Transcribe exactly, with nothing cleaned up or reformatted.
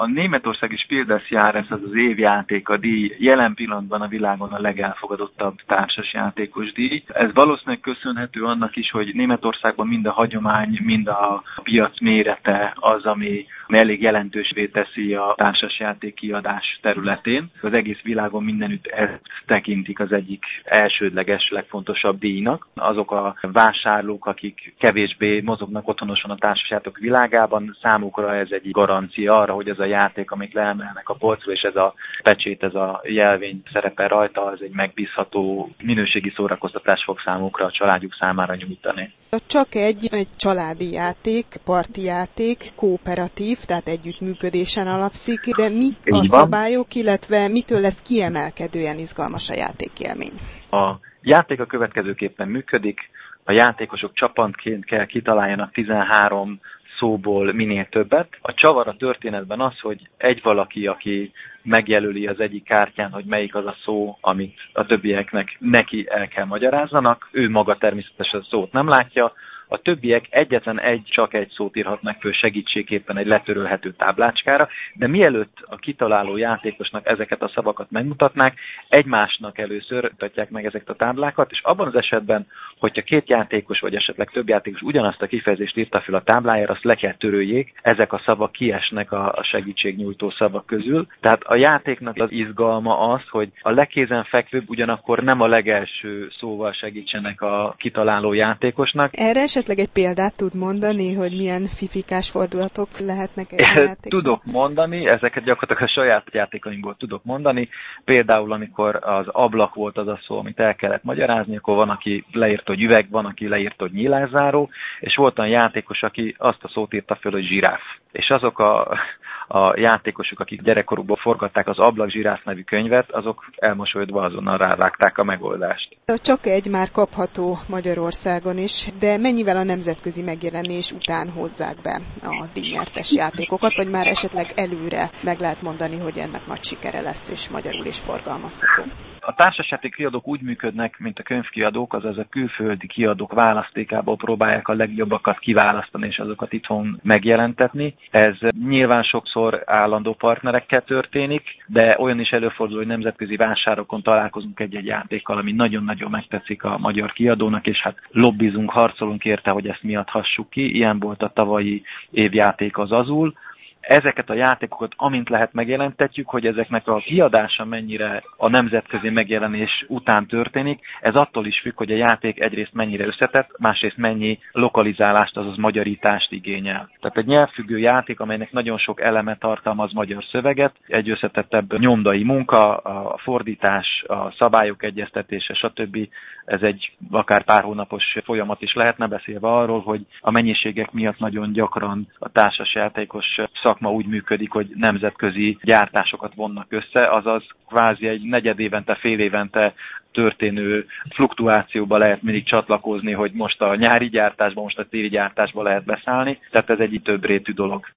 A németországi Spiel des Jahres, az az évjáték, a díj jelen pillanatban a világon a legelfogadottabb társasjátékos díj. Ez valószínűleg köszönhető annak is, hogy Németországban mind a hagyomány, mind a piac mérete az, ami elég jelentősvé teszi a társasjáték kiadás területén. Az egész világon mindenütt ezt tekintik az egyik elsődleges, legfontosabb díjnak. Azok a vásárlók, akik kevésbé mozognak otthonosan a társasjáték világában, számukra ez egy garancia arra, hogy ez a játék, amit leemelnek a polcról, és ez a pecsét, ez a jelvény szerepel rajta, az egy megbízható minőségi szórakoztatás fog számukra, a családjuk számára nyújtani. Csak egy, egy családi játék, parti játék, kooperatív, tehát együttműködésen alapszik, de mik a szabályok, illetve mitől lesz kiemelkedően izgalmas a játékélmény? A játék a következőképpen működik, a játékosok csapatként kell kitaláljanak tizenhárom szóból minél többet. A csavar a történetben az, hogy egy valaki, aki megjelöli az egyik kártyán, hogy melyik az a szó, amit a többieknek neki el kell magyarázzanak, ő maga természetesen a szót nem látja, a többiek egyetlen egy, csak egy szót írhatnak föl segítségképpen egy letörölhető táblácskára, de mielőtt a kitaláló játékosnak ezeket a szavakat megmutatnák, egymásnak először mutatják meg ezeket a táblákat, és abban az esetben, hogyha két játékos, vagy esetleg több játékos ugyanazt a kifejezést írta fel a táblájára, azt le kell töröljék, ezek a szavak kiesnek a segítségnyújtó szavak közül. Tehát a játéknak az izgalma az, hogy a legkézenfekvőbb ugyanakkor nem a legelső szóval segítsenek a kitaláló játékosnak. Erre esetleg egy példát tud mondani, hogy milyen fifikás fordulatok lehetnek egy játékosnak? Tudok mondani, ezeket gyakorlatilag a saját játékainkból tudok mondani. Például, amikor az ablak volt az a szó, amit el kellett magyarázni, akkor van, aki leírt, hogy üveg, van, aki leírt, hogy nyílászáró, és volt olyan játékos, aki azt a szót írta föl, hogy zsiráf. És azok a, a játékosok, akik gyerekkorukból forgatták az Ablak zsiráf nevű könyvet, azok elmosolyodva azonnal rávágták a megoldást. Csak egy már kapható Magyarországon is, de mennyivel a nemzetközi megjelenés után hozzák be a díjnyertes játékokat, vagy már esetleg előre meg lehet mondani, hogy ennek nagy sikere lesz, és magyarul is forgalmazható? A társasjáték kiadók úgy működnek, mint a könyvkiadók, azaz a külföldi kiadók választékából próbálják a legjobbakat kiválasztani, és azokat itthon megjelentetni. Ez nyilván sokszor állandó partnerekkel történik, de olyan is előfordul, hogy nemzetközi vásárokon találkozunk egy-egy játékkal, ami nagyon-nagyon megtetszik a magyar kiadónak, és hát lobbizunk, harcolunk érte, hogy ezt mi adhassuk ki. Ilyen volt a tavalyi évjáték az Azul. Ezeket a játékokat, amint lehet megjelentetjük, hogy ezeknek a kiadása mennyire a nemzetközi megjelenés után történik, ez attól is függ, hogy a játék egyrészt mennyire összetett, másrészt mennyi lokalizálást, azaz magyarítást igényel. Tehát egy nyelvfüggő játék, amelynek nagyon sok eleme tartalmaz magyar szöveget, egy összetettebb nyomdai munka, a fordítás, a szabályok egyeztetése, stb. Ez egy akár pár hónapos folyamat is lehetne, beszélve arról, hogy a mennyiségek miatt nagyon gyakran a társasjátékos szakma úgy működik, hogy nemzetközi gyártásokat vonnak össze, azaz kvázi egy negyed évente, fél évente történő fluktuációba lehet mindig csatlakozni, hogy most a nyári gyártásba, most a téli gyártásba lehet beszállni, tehát ez egy több rétű dolog.